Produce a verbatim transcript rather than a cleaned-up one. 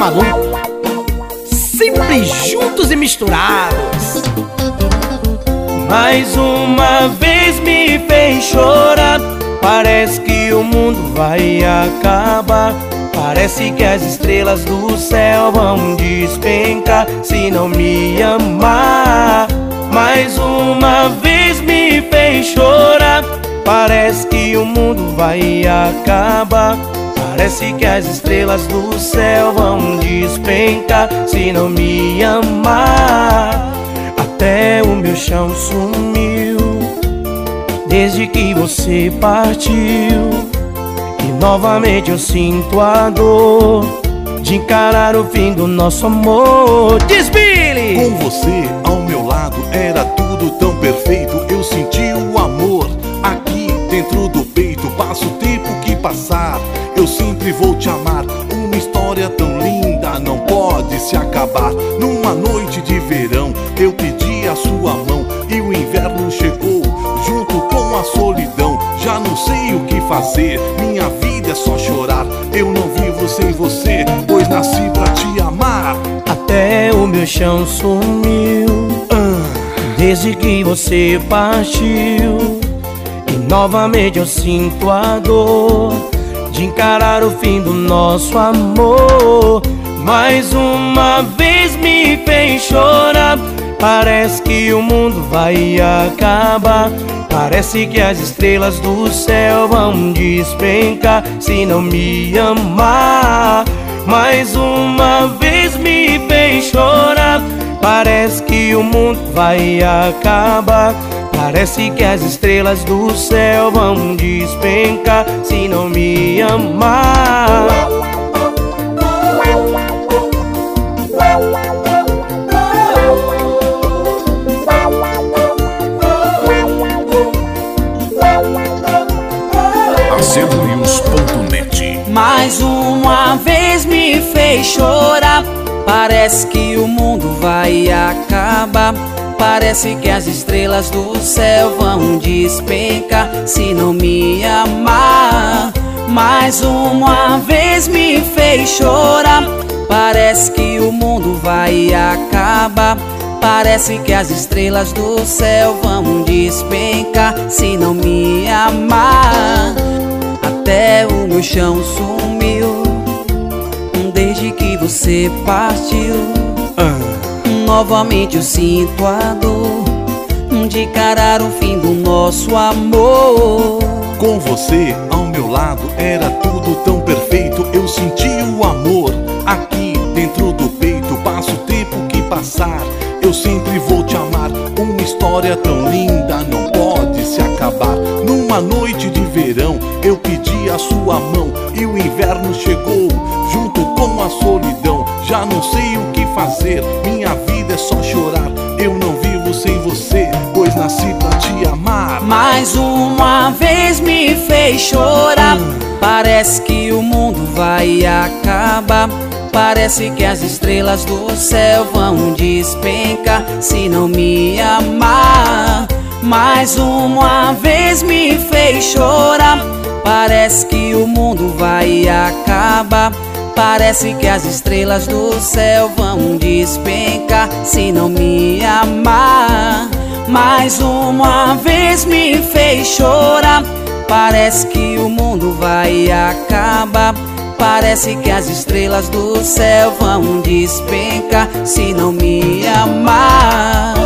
Malu, sempre juntos e misturados. Mais uma vez me fez chorar. Parece que o mundo vai acabar. Parece que as estrelas do céu vão despencar se não me amar. Mais uma vez me fez chorar. Parece que o mundo vai acabar. Parece que as estrelas do céu vão despencar se não me amar. Até o meu chão sumiu desde que você partiu. E novamente eu sinto a dor de encarar o fim do nosso amor. Diz, Billy! Com você ao meu lado era tudo tão perfeito. Eu senti o amor aqui dentro do peito. Passa o tempo que passar, eu sempre vou te amar. Uma história tão linda não pode se acabar. Numa noite de verão eu pedi a sua mão e o inverno chegou junto com a solidão. Já não sei o que fazer, minha vida é só chorar. Eu não vivo sem você, pois nasci pra te amar. Até o meu chão sumiu desde que você partiu. E novamente eu sinto a dor de encarar o fim do nosso amor. Mais uma vez me fez chorar. Parece que o mundo vai acabar. Parece que as estrelas do céu vão despencar se não me amar. Mais uma vez me fez chorar. Parece que o mundo vai acabar. Parece que as estrelas do céu vão despencar se não me amar. Acervonews ponto net. Mais uma vez me fez chorar. Parece que o mundo vai acabar. Parece que as estrelas do céu vão despencar se não me amar. Mais uma vez me fez chorar. Parece que o mundo vai acabar. Parece que as estrelas do céu vão despencar se não me amar. Até o meu chão sumiu desde que você partiu. Novamente eu sinto a dor de encarar o fim do nosso amor. Com você ao meu lado era tudo tão perfeito. Eu senti o amor aqui dentro do peito. Passa o tempo que passar, eu sempre vou te amar. Uma história tão linda não pode se acabar. Numa noite de verão eu pedi a sua mão e o inverno chegou junto com a solidão. Já não sei o que fazer, minha vida é só chorar. Eu não vivo sem você, pois nasci pra te amar. Mais uma vez me fez chorar. Parece que o mundo vai acabar. Parece que as estrelas do céu vão despencar se não me amar. Mais uma vez me fez chorar. Parece que o mundo vai acabar. Parece que as estrelas do céu vão despencar se não me amar. Mais uma vez me fez chorar. Parece que o mundo vai acabar. Parece que as estrelas do céu vão despencar se não me amar.